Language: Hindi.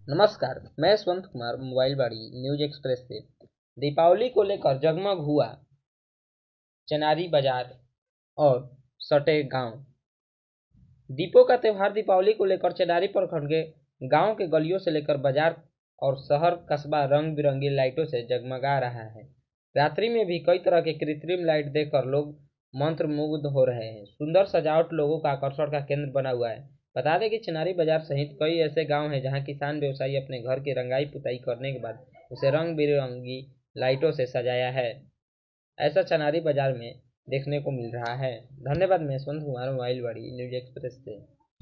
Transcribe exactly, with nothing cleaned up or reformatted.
नमस्कार, मैं यशवंत कुमार मोबाइल बाड़ी न्यूज एक्सप्रेस से। दीपावली को लेकर जगमग हुआ चेनारी बाजार और सटे गांव। दीपों का त्योहार दीपावली को लेकर चेनारी प्रखंड के गांव के गलियों से लेकर बाजार और शहर कस्बा रंग बिरंगी लाइटों से जगमगा रहा है। रात्रि में भी कई तरह के कृत्रिम लाइट देखकर लोग मंत्रमुग्ध हो रहे हैं। सुंदर सजावट लोगों का आकर्षण का केंद्र बना हुआ है। बता दें कि चेनारी बाजार सहित कई ऐसे गांव हैं जहां किसान व्यवसायी अपने घर की रंगाई पुताई करने के बाद उसे रंग बिरंगी लाइटों से सजाया है। ऐसा चेनारी बाजार में देखने को मिल रहा है। धन्यवाद। मैं यशवंत कुमार मोबाइल वाड़ी न्यूज एक्सप्रेस से।